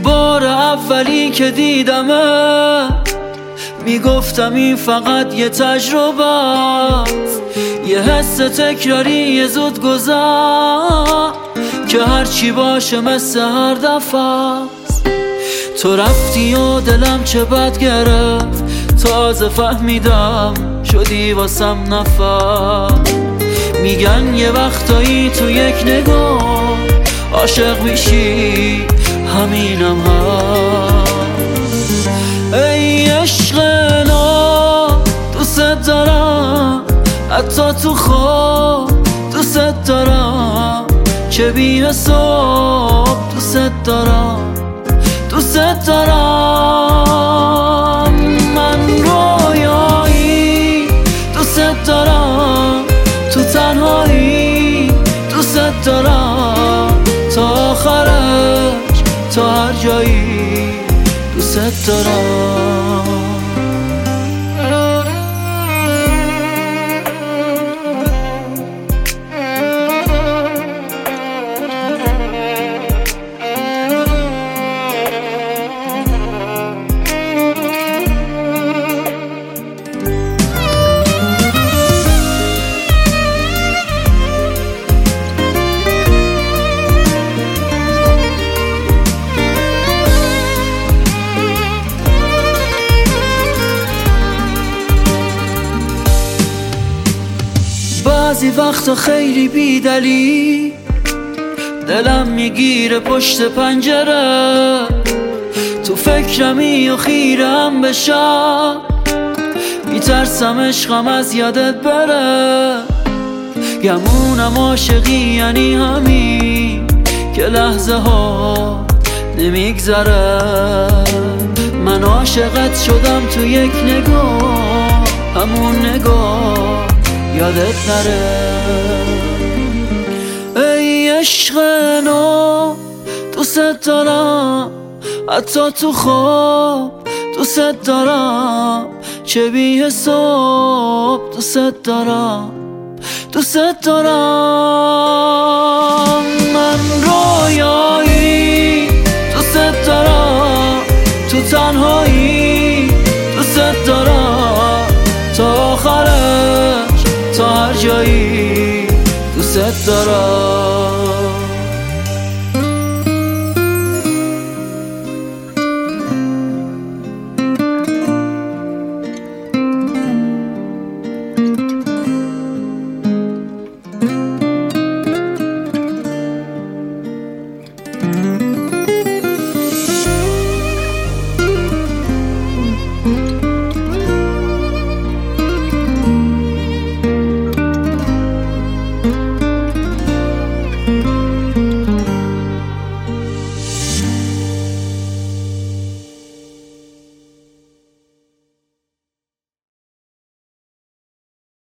بار اولی که دیدمت میگفتم این فقط یه تجربه است، یه حس تکراری، یه زود گذر که هرچی باشه مثل هر دفعه است. تو رفتی و دلم چه بد گرفت، تازه فهمیدم شدی واسم نفر. میگن یه وقتایی تو یک نگاه عاشق میشی، همینم هست. ای عشق نو دوست دارم، حتی تو خواب دوست دارم، چه بی حساب دوست دارم، دوست دارم. من رویایی دوست دارم، تو تنهایی دوست دارم، تا آخرش تا هر جایی دوست دارم. بعضی وقتا خیلی بیدلی دلم میگیره پشت پنجره، تو فکرمی و خیرم بشم، میترسم عشقم از یادت بره. گمونم عاشقی یعنی همین که لحظه ها نمیگذره. من عاشقت شدم تو یک نگاه، همون نگاه یادت نره. ای عشق نو دوست دارم، حتی تو خواب دوست دارم، چه بی حساب دوست دارم، دوست دارم. من رویا